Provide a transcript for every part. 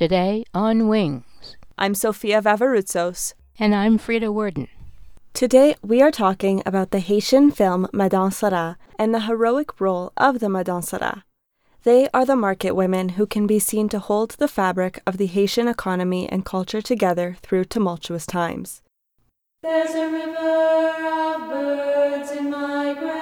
Today on Wings. I'm Sofia Vavaroutsos. And I'm Frida Worden. Today we are talking about the Haitian film Madame Sara and the heroic role of the Madame Sara. They are the market women who can be seen to hold the fabric of the Haitian economy and culture together through tumultuous times. There's a river of birds in migration,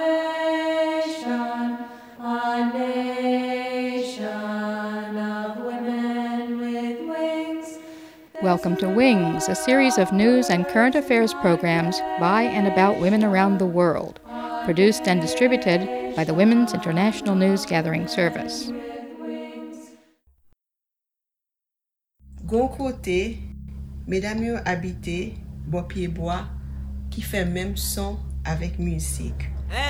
a nation of women with wings. Welcome to Wings, a series of news and current affairs programs by and about women around the world, produced and distributed by the Women's International News Gathering Service. Gon kote, mesdames yo habite, bo pied bois, qui fait même son avec musique.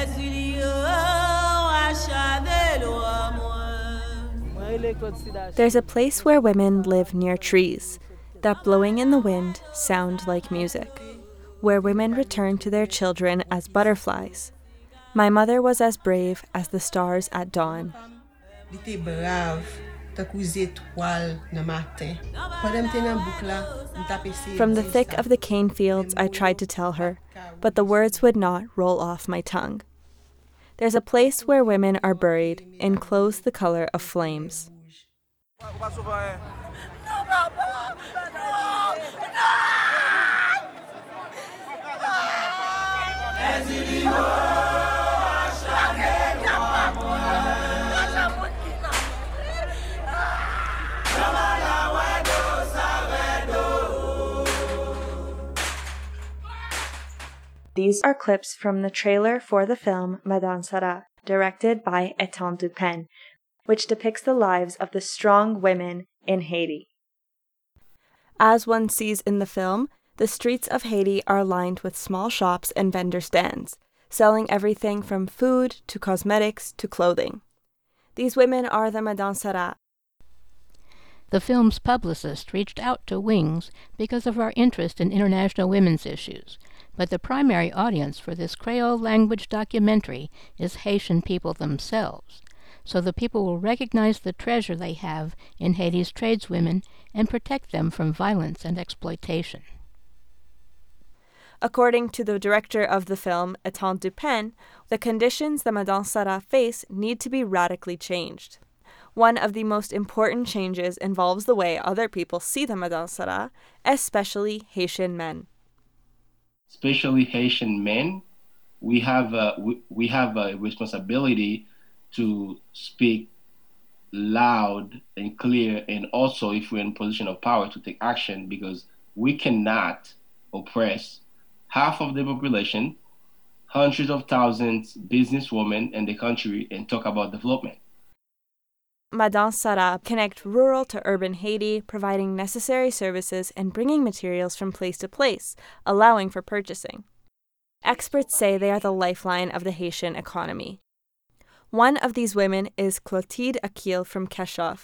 There's a place where women live near trees that, blowing in the wind, sound like music, where women return to their children as butterflies. My mother was as brave as the stars at dawn. Li brave, takou étoile nan matin. Pendant m'te nan bouk la, m'tape se. From the thick of the cane fields, I tried to tell her, but the words would not roll off my tongue. There's a place where women are buried in clothes the color of flames. These are clips from the trailer for the film Madame Sara, directed by Etienne Dupin, which depicts the lives of the strong women in Haiti. As one sees in the film, the streets of Haiti are lined with small shops and vendor stands, selling everything from food to cosmetics to clothing. These women are the Madame Sara. The film's publicist reached out to Wings because of our interest in international women's issues, but the primary audience for this Creole language documentary is Haitian people themselves, so the people will recognize the treasure they have in Haiti's tradeswomen and protect them from violence and exploitation. According to the director of the film, Etienne Dupin, the conditions the Madame Sara face need to be radically changed. One of the most important changes involves the way other people see the Madame Sara, especially Haitian men. Especially Haitian men, we have a responsibility to speak loud and clear, and also, if we're in a position of power, to take action, because we cannot oppress half of the population, hundreds of thousands businesswomen in the country, and talk about development. Madame Sara connect rural to urban Haiti, providing necessary services and bringing materials from place to place, allowing for purchasing. Experts say they are the lifeline of the Haitian economy. One of these women is Clotilde Akil from Keshoff.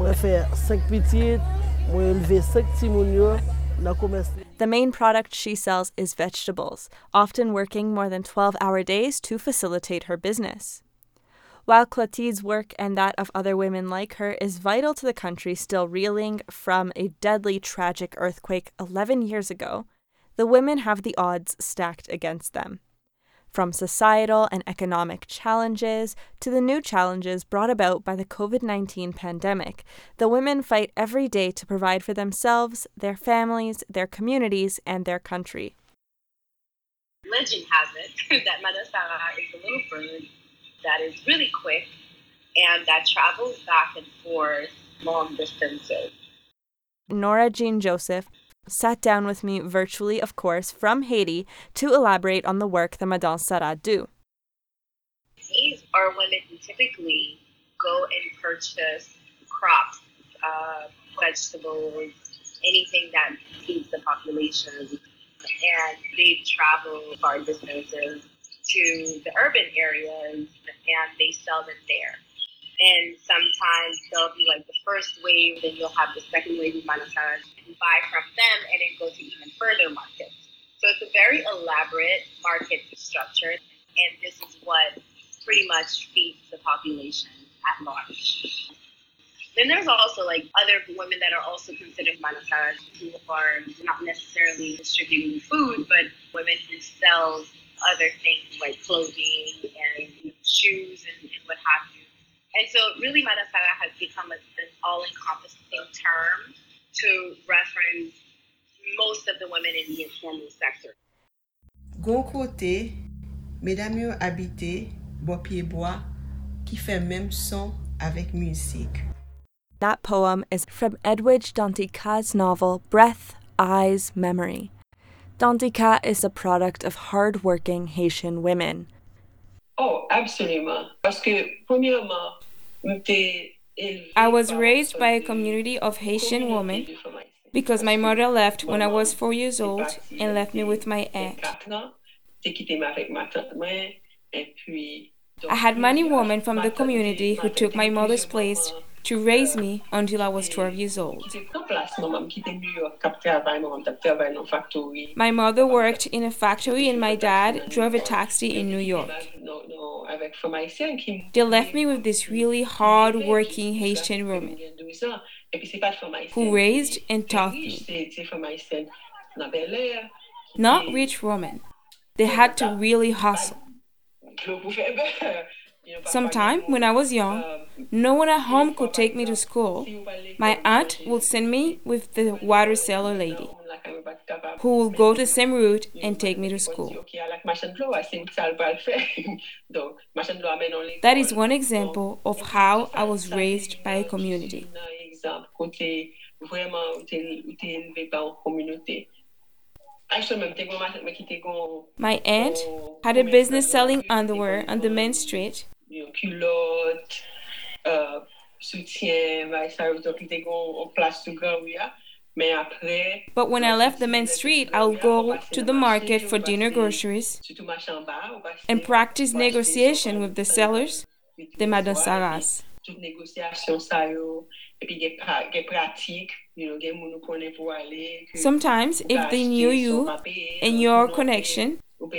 The main product she sells is vegetables, often working more than 12-hour days to facilitate her business. While Clotilde's work and that of other women like her is vital to the country still reeling from a deadly, tragic earthquake 11 years ago, the women have the odds stacked against them. From societal and economic challenges to the new challenges brought about by the COVID-19 pandemic, the women fight every day to provide for themselves, their families, their communities, and their country. Legend has it that Madame Sara is a little bird that is really quick and that travels back and forth long distances. Nora Jean Joseph sat down with me virtually, of course, from Haiti to elaborate on the work the Madame Sara do. These are women who typically go and purchase crops, vegetables, anything that feeds the population, and they travel far distances to the urban areas and they sell them there. And sometimes they'll be like the first wave, then you'll have the second wave of Madame Sara, and buy from them and then go to even further markets. So it's a very elaborate market structure, and this is what pretty much feeds the population at large. Then there's also like other women that are also considered manasaras who are not necessarily distributing food, but women who sell other things like clothing and shoes and what have you. And so really manasara has become an all-encompassing term to reference most of the women in the informal sector. Gon kote, mesdames yo habite, bo pied bois, qui fait même son avec musique. That poem is from Edwidge Dantica's novel Breath, Eyes, Memory. Dantica is a product of hard-working Haitian women. Oh, absolument. Parce que, premièrement, I was raised by a community of Haitian women because my mother left when I was 4 years old and left me with my aunt. I had many women from the community who took my mother's place to raise me until I was 12 years old. My mother worked in a factory and my dad drove a taxi in New York. They left me with this really hard-working Haitian woman who raised and taught me. Not rich women. They had to really hustle. Sometime when I was young, no one at home could take me to school. My aunt would send me with the water seller lady, who would go the same route and take me to school. That is one example of how I was raised by a community. My aunt had a business selling underwear on the main street. But when I left the main street, I would go to the market for dinner groceries and practice negotiation with the sellers, the madansaras. Sometimes, if they knew you and your connection,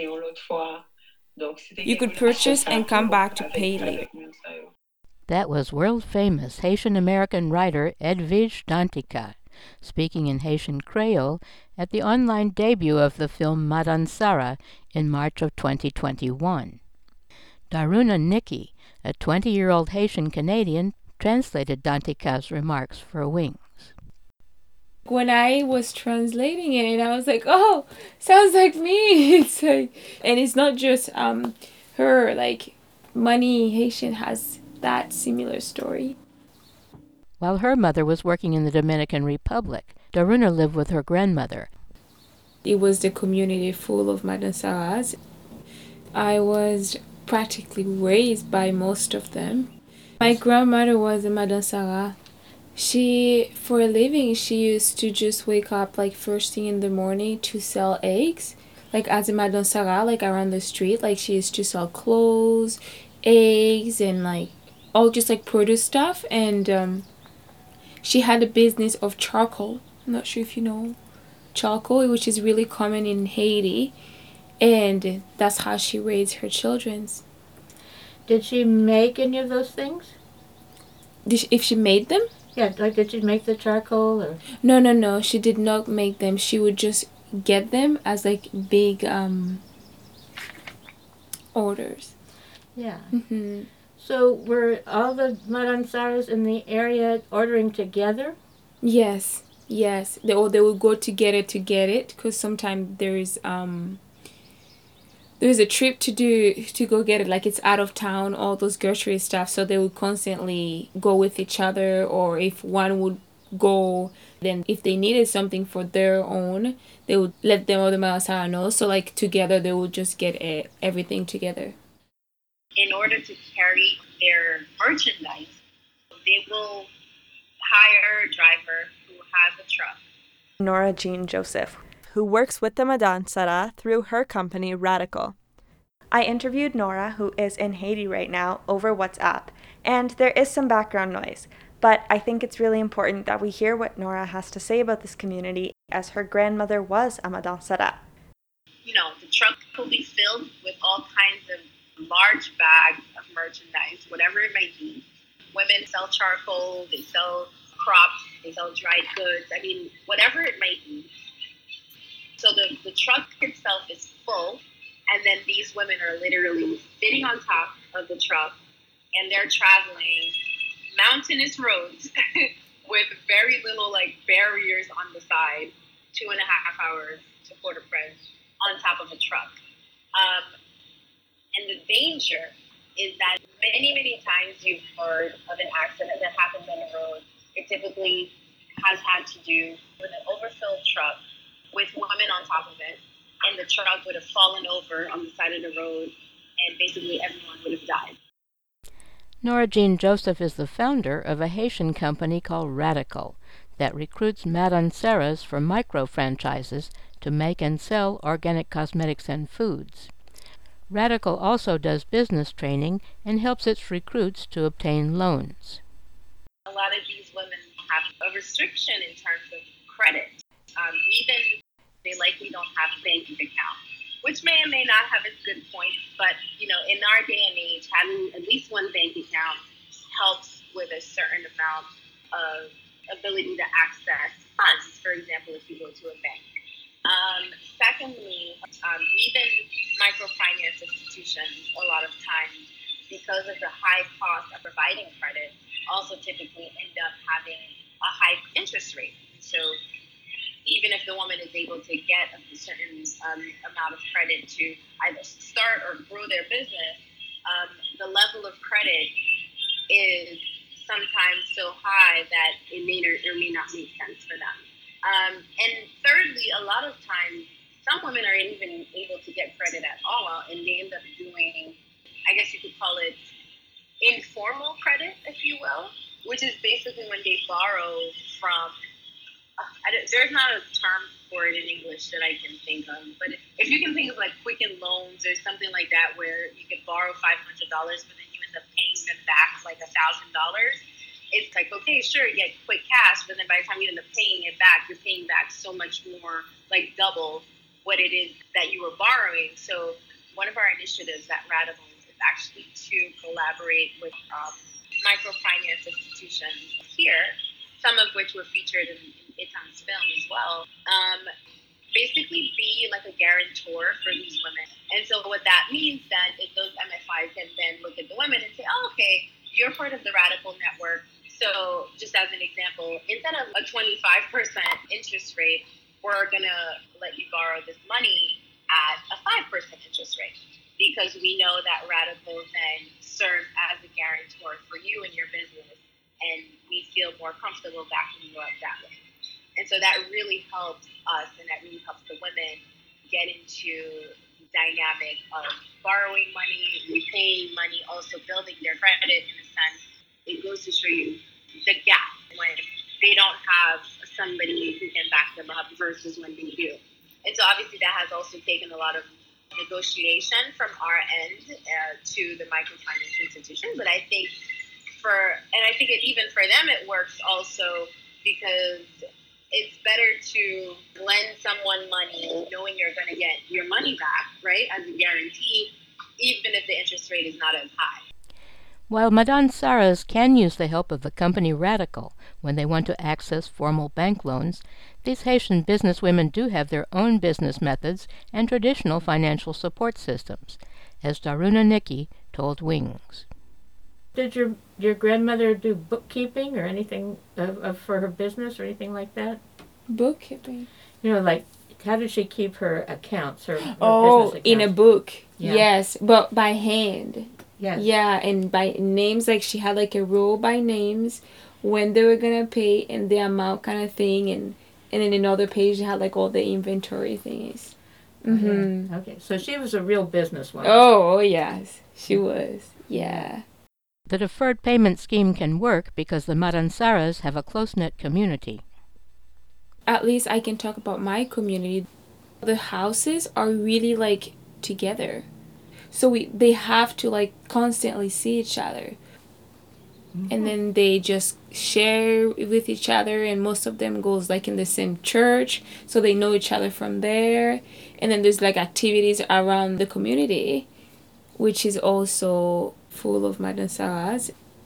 you could purchase and come back to pay later. That was world-famous Haitian-American writer Edwidge Dantica, speaking in Haitian Creole at the online debut of the film Madansara in March of 2021. Daruna Nikki, a 20-year-old Haitian-Canadian, translated Dantica's remarks for Wings. When I was translating it, I was like, oh, sounds like me. It's like, and it's not just her, like Money Haitian has that similar story. While her mother was working in the Dominican Republic, Daruna lived with her grandmother. It was the community full of madansaras. I was practically raised by most of them. My grandmother was a madansara. She, for a living, she used to just wake up like first thing in the morning to sell eggs, like as a madansara, like around the street. Like she used to sell clothes, eggs, and like all just like produce stuff. And she had a business of charcoal. I'm not sure if you know charcoal, which is really common in Haiti, and that's how she raised her children. Did she make any of those things? If she made them? Yeah, like did she make the charcoal or? No, she did not make them. She would just get them as like big orders. Yeah. Mm-hmm. So were all the madansaras in the area ordering together? Yes. They would go together to get it, because sometimes there's a trip to go get it, like it's out of town, all those grocery stuff, so they would constantly go with each other, or if one would go, then if they needed something for their own, they would let them other Malasara know, so like together they would just get everything together. In order to carry their merchandise, they will hire a driver who has a truck. Nora Jean Joseph, who works with the Madansara through her company Radical. I interviewed Nora, who is in Haiti right now, over WhatsApp, and there is some background noise, but I think it's really important that we hear what Nora has to say about this community, as her grandmother was a Madansara. The truck will be filled with all kinds of large bags of merchandise, whatever it might be. Women sell charcoal, they sell crops, they sell dried goods. I mean, whatever it might be. So the truck itself is full, and then these women are literally sitting on top of the truck, and they're traveling mountainous roads with very little like barriers on the side, 2.5 hours to Port-au-Prince on top of a truck. And the danger is that many times you've heard of an accident that happens on the road. It typically has had to do with an overfilled truck with women on top of it, and the truck would have fallen over on the side of the road, and basically everyone would have died. Nora Jean Joseph is the founder of a Haitian company called Radical that recruits madanceras for micro-franchises to make and sell organic cosmetics and foods. Radical also does business training and helps its recruits to obtain loans. A lot of these women have a restriction in terms of credit. Even they likely don't have a banking account, which may or may not have its good points, but in our day and age, having at least one bank account helps with a certain amount of ability to access funds, for example, if you go to a bank. Secondly, even microfinance institutions, a lot of times, because of the high cost of providing credit, also typically end up having a high interest rate. So even if the woman is able to get a certain amount of credit to either start or grow their business, the level of credit is sometimes so high that it may or may not make sense for them. And thirdly, a lot of times, some women are even able to get credit at all, and they end up doing, I guess you could call it informal credit, if you will, which is basically when they borrow from, there's not a term for it in English that I can think of, but if you can think of like Quicken Loans or something like that, where you could borrow $500, but then you end up paying them back like $1,000, it's like, okay, sure, you get quick cash, but then by the time you end up paying it back, you're paying back so much more, like double what it is that you were borrowing. So one of our initiatives at Radical is actually to collaborate with microfinance institutions here, some of which were featured in Itam's film as well. Basically be like a guarantor for these women. And so what that means then is those MFIs can then look at the women and say, oh, okay, you're part of the Radical network. So just as an example, instead of a 25% interest rate, we're going to let you borrow this money at a 5% interest rate, because we know that Radical then serves as a guarantor for you and your business, and we feel more comfortable backing you up that way. And so that really helps us, and that really helps the women get into the dynamic of borrowing money, repaying money, also building their credit in a sense. It goes to show you the gap when they don't have somebody who can back them up versus when they do. And so obviously that has also taken a lot of negotiation from our end to the microfinance institution. But I think even for them it works also, because it's better to lend someone money knowing you're going to get your money back, right, as a guarantee, even if the interest rate is not as high. While madanceras can use the help of the company Radical when they want to access formal bank loans, these Haitian businesswomen do have their own business methods and traditional financial support systems, as Daruna Nikki told Wings. Did your grandmother do bookkeeping or anything for her business or anything like that? Bookkeeping? Like, how did she keep her accounts, her business accounts? In a book. Yeah. Yes, but by hand. Yes. Yeah, and by names, like she had like a rule by names, when they were gonna pay and the amount kind of thing, and then another page had like all the inventory things. Mm-hmm. Okay, so she was a real businesswoman. Oh yes, she was. Yeah. The deferred payment scheme can work because the madanceras have a close-knit community. At least I can talk about my community. The houses are really like together. So they have to like constantly see each other. Mm-hmm. And then they just share with each other, and most of them goes like in the same church, so they know each other from there. And then there's like activities around the community, which is also full of madanceras.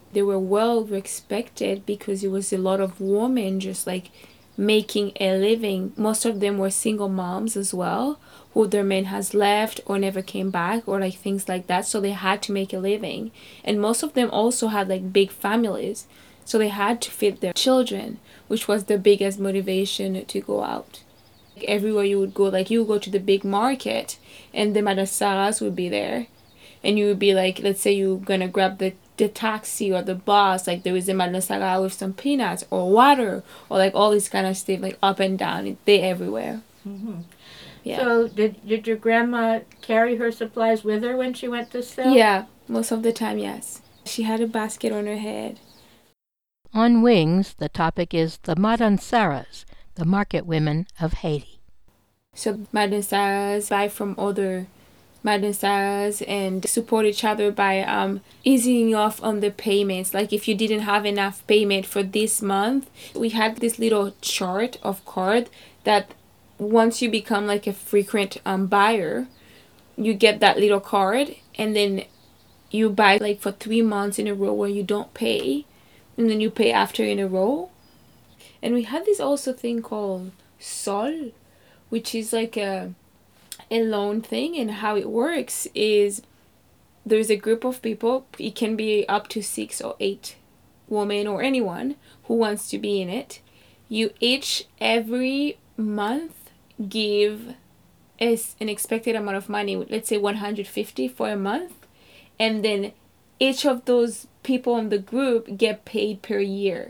They were well respected because it was a lot of women just like making a living. Most of them were single moms as well, who their man has left or never came back or like things like that. So they had to make a living. And most of them also had like big families. So they had to feed their children, which was the biggest motivation to go out. Everywhere you would go, like you would go to the big market and the Madame Sarahs would be there. And you would be like, let's say you're gonna grab the taxi or the bus, like there is a Madame Sarah with some peanuts or water or like all this kind of stuff, like up and down. They're everywhere. Mm-hmm. Yeah. So did your grandma carry her supplies with her when she went to sell? Yeah, most of the time, yes. She had a basket on her head. On Wings, the topic is the Madame Sarahs, the market women of Haiti. So Madame Sarahs buy from other Madame Sarahs and support each other by easing off on the payments. Like if you didn't have enough payment for this month, we had this little chart of card that once you become like a frequent buyer, you get that little card and then you buy like for 3 months in a row where you don't pay, and then you pay after in a row. And we had this also thing called Sol, which is like a loan thing. And how it works is there's a group of people, it can be up to 6 or 8 women or anyone who wants to be in it. You each every month give an expected amount of money, let's say 150 for a month, and then each of those people in the group get paid per year.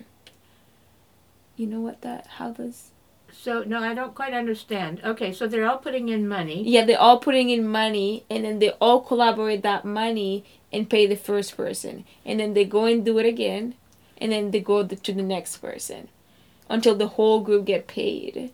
You know how does... So, no, I don't quite understand. Okay, so they're all putting in money. Yeah, they're all putting in money, and then they all collaborate that money and pay the first person. And then they go and do it again, and then they go to the next person until the whole group get paid.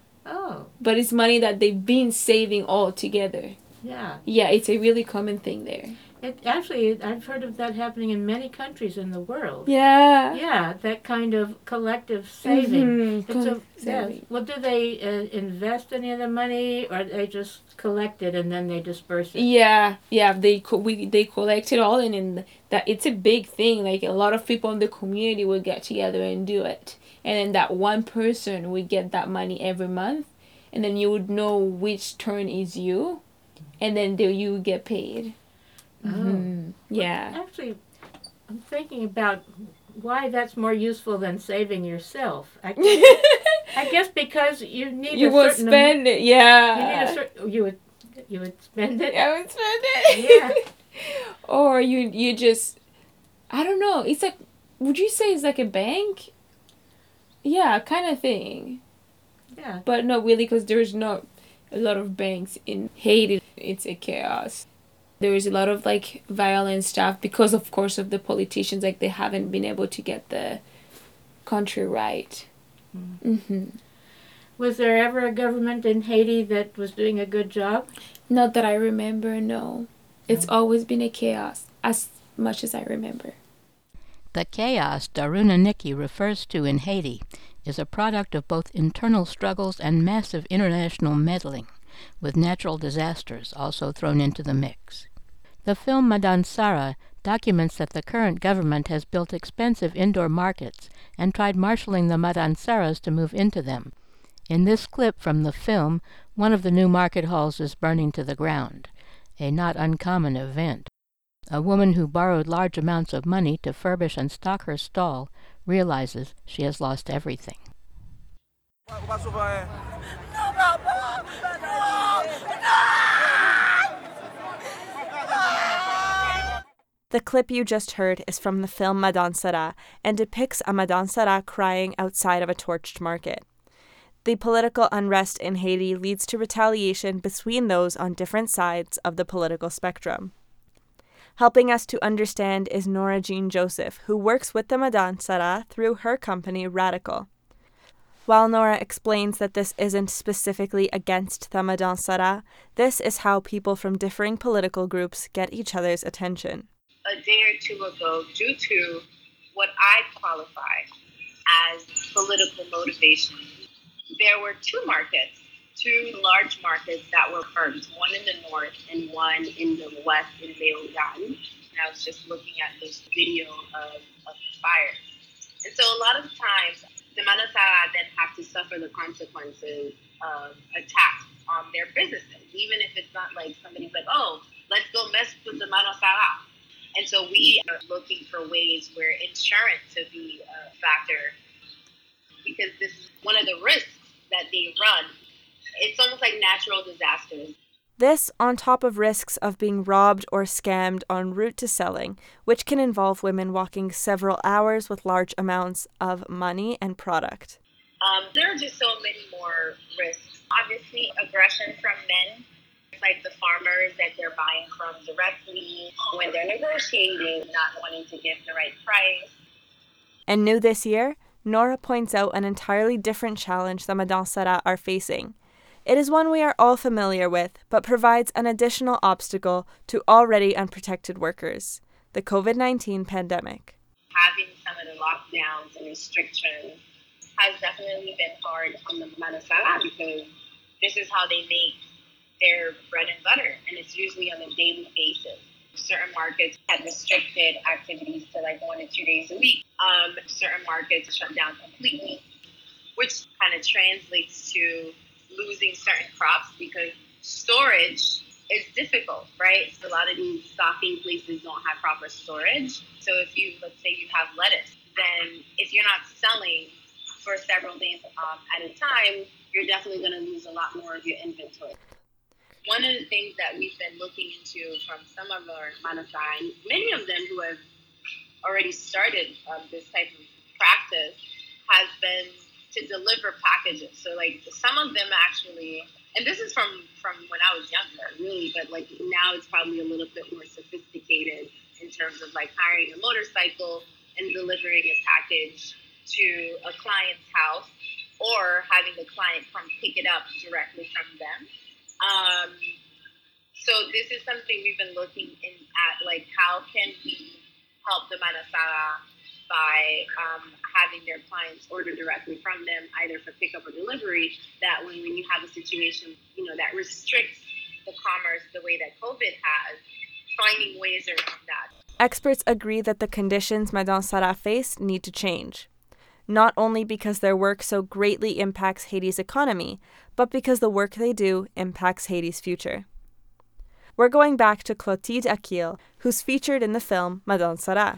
Oh. But it's money that they've been saving all together. Yeah. Yeah, it's a really common thing there. Actually, I've heard of that happening in many countries in the world. Yeah. Yeah, that kind of collective saving. Mm-hmm. Yeah. Well, do they invest any of the money, or they just collect it and then they disperse it? Yeah. They collect it all, and in that it's a big thing. Like a lot of people in the community will get together and do it, and then that one person would get that money every month, and then you would know which turn is you, and then you would get paid. Mm-hmm. Yeah. Well, actually, I'm thinking about why that's more useful than saving yourself. I guess because you need you would spend it. Yeah. You would spend it. I would spend it. Yeah. Or you just, I don't know. It's like, would you say it's like a bank? Yeah, kind of thing. Yeah. But not really, because there's not a lot of banks in Haiti. It's a chaos. There is a lot of like violent stuff because, of course, of the politicians. Like they haven't been able to get the country right. Mm-hmm. Was there ever a government in Haiti that was doing a good job? Not that I remember, no. It's always been a chaos, as much as I remember. The chaos Daruna Nikki refers to in Haiti is a product of both internal struggles and massive international meddling, with natural disasters also thrown into the mix. The film Madame Sarah documents that the current government has built expensive indoor markets and tried marshalling the Madame Sarahs to move into them. In this clip from the film, one of the new market halls is burning to the ground, a not uncommon event. A woman who borrowed large amounts of money to furbish and stock her stall realizes she has lost everything. The clip you just heard is from the film Madame Sarah and depicts a Madame Sarah crying outside of a torched market. The political unrest in Haiti leads to retaliation between those on different sides of the political spectrum. Helping us to understand is Nora Jean Joseph, who works with the Madame Sarah through her company Radical. While Nora explains that this isn't specifically against the Madame Sarah, this is how people from differing political groups get each other's attention. A day or two ago, due to what I qualify as political motivation, there were two large markets that were firms, one in the north and one in the west in Léogane. and I was just looking at this video of the fire. And so a lot of times, the Madansara then have to suffer the consequences of attacks on their businesses, even if it's not like somebody's like, oh, let's go mess with the Madansara. And so we are looking for ways where insurance could be a factor, because this is one of the risks that they run. It's almost like natural disasters. This on top of risks of being robbed or scammed en route to selling, which can involve women walking several hours with large amounts of money and product. There are just so many more risks. Obviously, aggression from men, like the farmers that they're buying from directly, when they're negotiating, not wanting to give the right price. And new this year, Nora points out an entirely different challenge the Madansara are facing. It is one we are all familiar with, but provides an additional obstacle to already unprotected workers: the COVID-19 pandemic. Having some of the lockdowns and restrictions has definitely been hard on the Madansara, because this is how they make their bread and butter, and it's usually on a daily basis. Certain markets had restricted activities to like 1 to 2 days a week. Certain markets shut down completely, which kind of translates to losing certain crops because storage is difficult, right? So a lot of these stocking places don't have proper storage. So if you, let's say you have lettuce, then if you're not selling for several days at a time, you're definitely going to lose a lot more of your inventory. One of the things that we've been looking into from some of our Madansara, many of them who have already started this type of practice, has been to deliver packages. So like some of them actually, and this is from when I was younger, really, but like now it's probably a little bit more sophisticated in terms of like hiring a motorcycle and delivering a package to a client's house, or having the client come pick it up directly from them. So this is something we've been looking at, like how can we help the Madansara by having their clients order directly from them, either for pickup or delivery, that when you have a situation, that restricts the commerce the way that COVID has, finding ways around that. Experts agree that the conditions Madansara face need to change, not only because their work so greatly impacts Haiti's economy, but because the work they do impacts Haiti's future. We're going back to Clotilde Akil, who's featured in the film Madansara.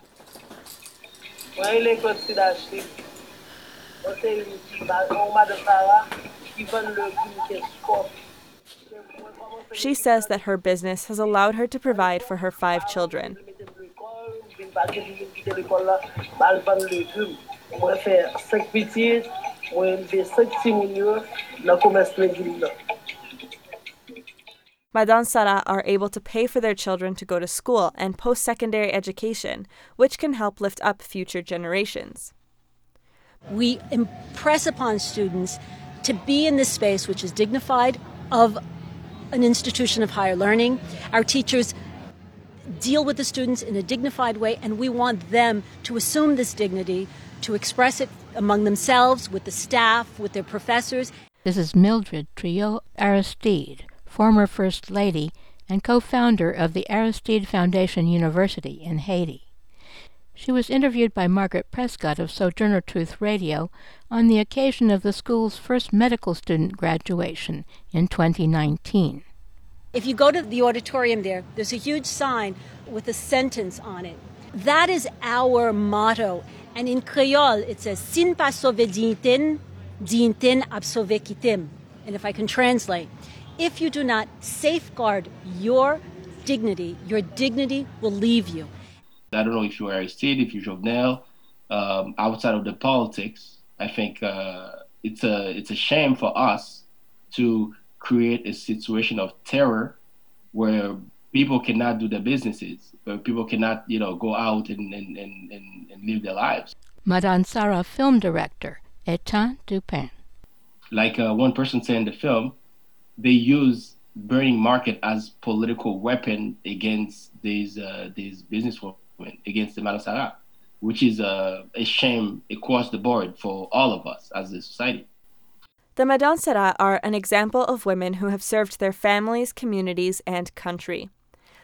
She says that her business has allowed her to provide for her 5 children. Madansara are able to pay for their children to go to school and post-secondary education, which can help lift up future generations. We impress upon students to be in this space which is dignified, of an institution of higher learning. Our teachers deal with the students in a dignified way, and we want them to assume this dignity, to express it among themselves, with the staff, with their professors. This is Mildred Trio Aristide, former First Lady and co-founder of the Aristide Foundation University in Haiti. She was interviewed by Margaret Prescott of Sojourner Truth Radio on the occasion of the school's first medical student graduation in 2019. If you go to the auditorium there's a huge sign with a sentence on it. That is our motto. And in Creole, it says, Sin pas sauver dignité, dignité ab sauver quitim. And if I can translate, if you do not safeguard your dignity will leave you. I don't know if you're Aristide, if you're Jovenel, outside of the politics, I think it's a shame for us to create a situation of terror where people cannot do their businesses, where people cannot, go out and live their lives. Madansara film director, Etienne Dupin. Like one person said in the film, they use burning market as political weapon against these businesswomen, against the Madansara, which is a shame across the board for all of us as a society. The Madansara are an example of women who have served their families, communities, and country.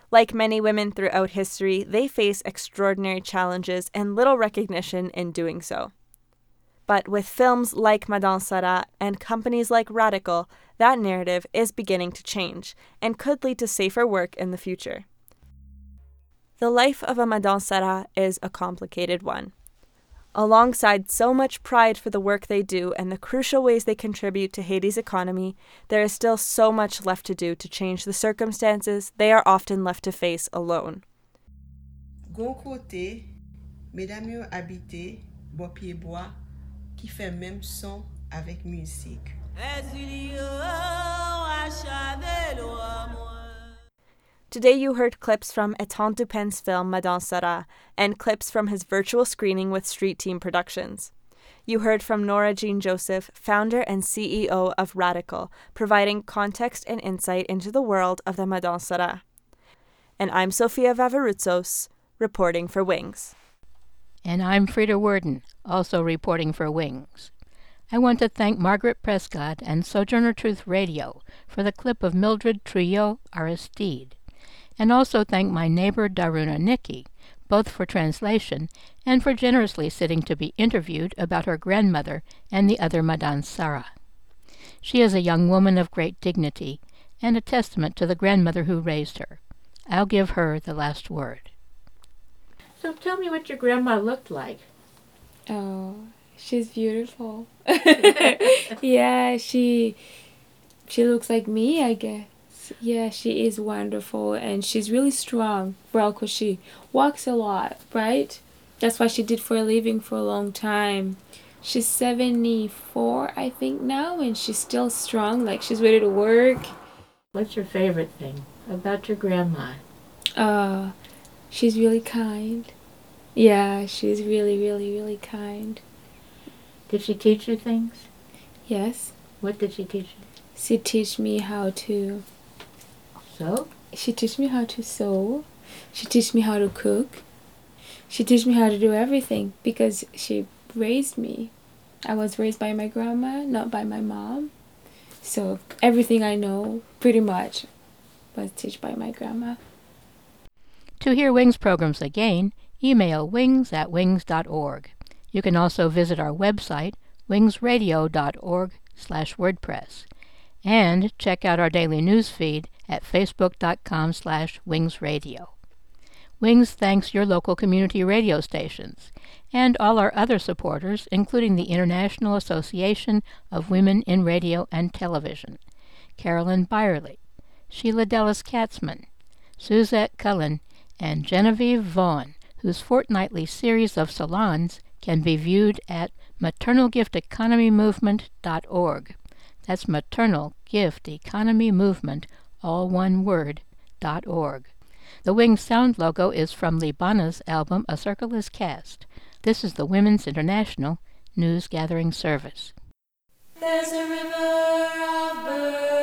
Like many women throughout history, they face extraordinary challenges and little recognition in doing so. But with films like Madame Sarah and companies like Radical, that narrative is beginning to change and could lead to safer work in the future. The life of a Madame Sarah is a complicated one. Alongside so much pride for the work they do and the crucial ways they contribute to Haiti's economy, there is still so much left to do to change the circumstances they are often left to face alone. Gon kote, mesdames yo habite, bo pied bois, qui fait même son avec musique. Today you heard clips from Etan Dupin's film Madame Sarah and clips from his virtual screening with Street Team Productions. You heard from Nora Jean Joseph, founder and CEO of Radical, providing context and insight into the world of the Madame Sarah. And I'm Sofia Vavarutsos, reporting for Wings. And I'm Frida Worden, also reporting for Wings. I want to thank Margaret Prescott and Sojourner Truth Radio for the clip of Mildred Trujillo Aristide, and also thank my neighbor Daruna Nikki, both for translation and for generously sitting to be interviewed about her grandmother and the other Madame Sarah. She is a young woman of great dignity and a testament to the grandmother who raised her. I'll give her the last word. So tell me what your grandma looked like. Oh, she's beautiful. Yeah, she looks like me, I guess. Yeah, she is wonderful, and she's really strong. Well, because she walks a lot, right? That's what she did for a living for a long time. She's 74, I think, now, and she's still strong, like she's ready to work. What's your favorite thing about your grandma? She's really kind. Yeah, she's really, really, really kind. Did she teach you things? Yes. What did she teach you? She teach me how to... Sew? She teach me how to sew. She teach me how to cook. She teach me how to do everything because she raised me. I was raised by my grandma, not by my mom. So everything I know, pretty much, was taught by my grandma. To hear Wings programs again, email wings@wings.org. You can also visit our website, wingsradio.org/WordPress, and check out our daily news feed at facebook.com/wingsradio. Wings thanks your local community radio stations and all our other supporters, including the International Association of Women in Radio and Television, Carolyn Byerly, Sheila Dellis-Katzman, Suzette Cullen, and Genevieve Vaughn, whose fortnightly series of salons can be viewed at maternalgifteconomymovement.org. That's Maternal Gift Economy Movement, all one word, .org. The Wings sound logo is from Libana's album A Circle is Cast. This is the Women's International News Gathering Service. There's a river of birds.